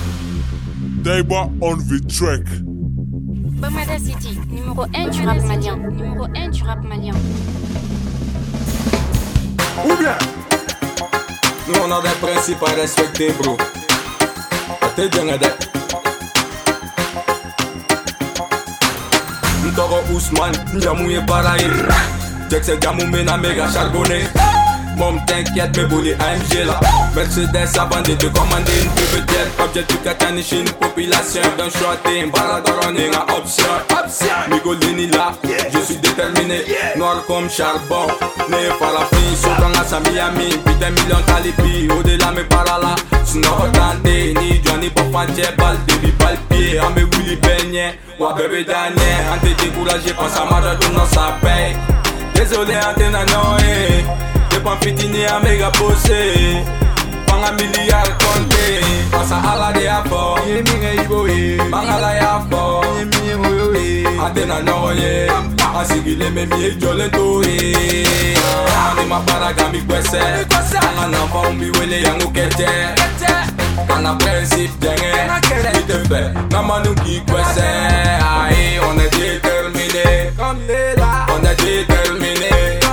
Daiba on the track. Bamada City, numéro 1 du rap malien. Numéro 1 du rap malien. Ou bien nous on a des principes à respecter, bro. T'es bien aidé. Ntoro Ousmane, Ndiamouye pareil. Jack c'est Gamoumé na méga charbonné. Mom t'inquiète, mes boulets AMG là. Mercedes avant de te commander une plus petite. Objectif Katanishi, une population d'un shooting. Barador on est en option. Migolini là, je suis déterminé. Noir comme charbon. Né par la fille, Sokanga sa Miami. Putain million calipi, au-delà mes parala. Sinon retente, ni Johnny Pofanche. Balle, débit, balle, pied. Ame Willy Beignet, wa bébé Daniel. Ante découragé, pense à Maradona, ça paye. Désolé, ante nanoé. Pas fitini a méga bossé. Panga milliard compté. Passa ala de afo. Yemi iboye. Mangala ya fo. Yemi oyoye. Atena noye. Asigile memi jolento e. Ani mapara gambi kwese. Anga na fa umbi wele yangu kete. Kana principe denge. Ite fe. Namanu ki kwese. Aïe, on est déterminé. Comme Léla. On est déterminé.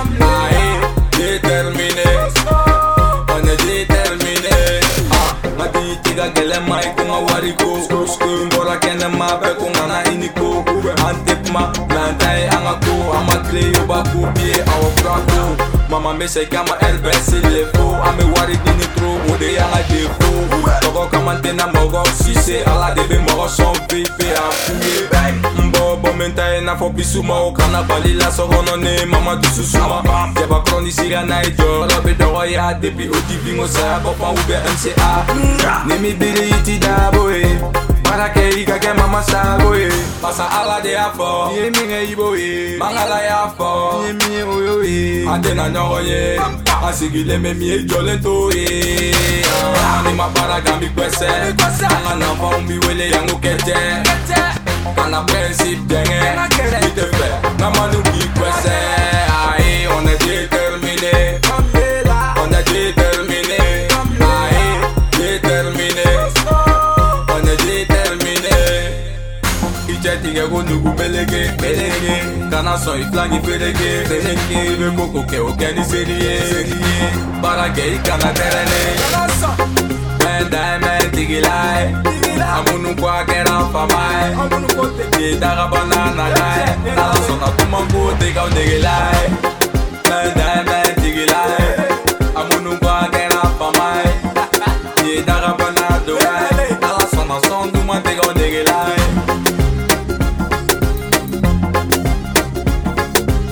On est déterminé. Ma dit tiga gele mai kunga wariko. Mbora kene ma be kunga na iniko. Antep ma nantai angako. Amakle yobaku pie awo brako. Mama me say kama elbes il le faut. Ame warik nini tro mode yanga defo. Togo kamantena mogo sise. Ala debe mogo son pipe a fouye. Mbo mentai na fo bisuma. Okana bali la sogono ne mama du susuma. Jeba kroni siga na ijo. Lobe dogo ya depi oti bingo sa. Bopa ube MCA. Nemi biri iti da boy. Para que iga que mama sa boy. Pasa ala de afo. Yemi nge iboye. Mangala ya fo. Yemi oyoye. Atena noye. Asigile memi jolento e. Ani mapara gambi kwese. Anga na fa umbi wele yangu kete. Kana principe denge. Ite fe. Namanu ki kwese. Aïe, on est déterminé. On est déterminé. Aïe, déterminé. On est déterminé. Iche tige go nugu belege. Kana son iflangi felege. Ibe koko ke okeni serie. Barage ikana terene. Men tigilai. Amunu kwa kera famai. Ye daga banana gai. Nala sona kumango tega unegilai. Men tigilai. Amunu kwa kera famai. Ye daga banana gai. Nala sona son kumango tega unegilai.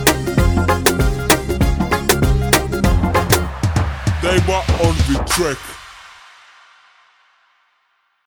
Daiba on the track.